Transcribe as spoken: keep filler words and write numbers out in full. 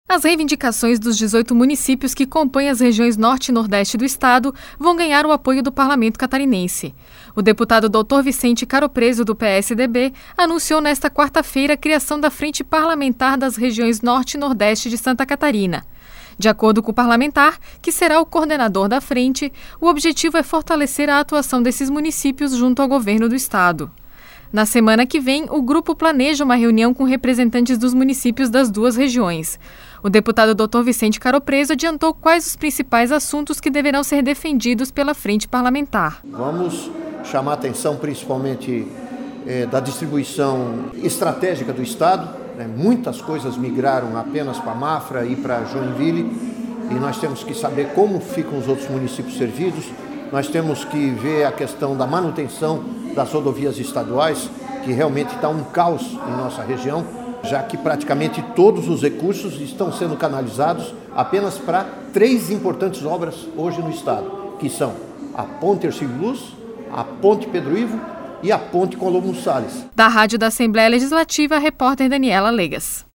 As reivindicações dos dezoito municípios que compõem as regiões norte e nordeste do estado vão ganhar o apoio do parlamento catarinense. O deputado doutor Vicente Caropreso, do P S D B, anunciou nesta quarta-feira a criação da Frente Parlamentar das regiões norte e nordeste de Santa Catarina. De acordo com o parlamentar, que será o coordenador da frente, o objetivo é fortalecer a atuação desses municípios junto ao governo do estado. Na semana que vem, o grupo planeja uma reunião com representantes dos municípios das duas regiões. O deputado doutor Vicente Caropreso adiantou quais os principais assuntos que deverão ser defendidos pela frente parlamentar. Vamos chamar a atenção principalmente é, da distribuição estratégica do estado. Né? Muitas coisas migraram apenas para Mafra e para Joinville e nós temos que saber como ficam os outros municípios servidos. Nós temos que ver a questão da manutenção das rodovias estaduais, que realmente está um caos em nossa região, já que praticamente todos os recursos estão sendo canalizados apenas para três importantes obras hoje no estado, que são a Ponte Hercílio Luz, a Ponte Pedro Ivo e a Ponte Colombo Salles. Da Rádio da Assembleia Legislativa, a repórter Daniela Legas.